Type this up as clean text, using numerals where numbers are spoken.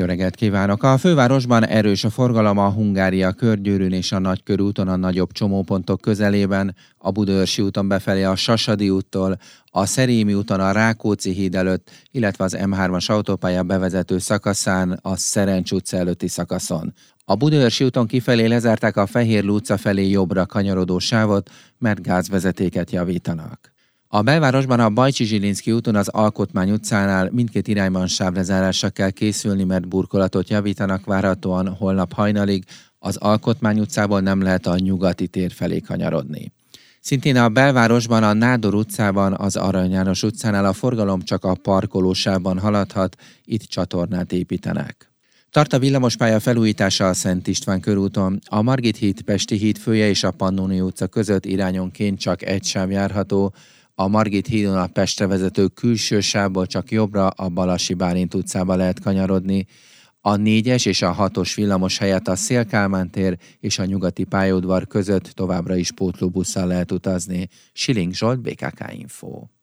Jó reggelt kívánok! A fővárosban erős a forgalom a Hungária körgyűrűn és a Nagykörúton a nagyobb csomópontok közelében, a Budaörsi úton befelé a Sasadi úttól, a Szerémi úton a Rákóczi híd előtt, illetve az M3-as autópálya bevezető szakaszán, a Szerencs utca előtti szakaszon. A Budaörsi úton kifelé lezárták a Fehérlő utca felé jobbra kanyarodó sávot, mert gázvezetéket javítanak. A belvárosban a Bajcsy-Zsilinszky úton az Alkotmány utcánál mindkét irányban sávlezárásra kell készülni, mert burkolatot javítanak, várhatóan holnap hajnalig az Alkotmány utcából nem lehet a Nyugati tér felé kanyarodni. Szintén a belvárosban a Nádor utcában, az Arany János utcánál a forgalom csak a parkolósávban haladhat, itt csatornát építenek. Tart a villamospálya felújítása a Szent István körúton, a Margit híd, Pesti híd fője és a Pannónia utca között irányonként csak egy sáv járható, a Margit hídon a Pestre vezető külső sávból csak jobbra a Balassi Bálint utcába lehet kanyarodni. A 4-es és a 6-os villamos helyett a Széll-Kálmán tér és a Nyugati pályaudvar között továbbra is pótlóbusszal lehet utazni. Siling Zsolt, BKK Info.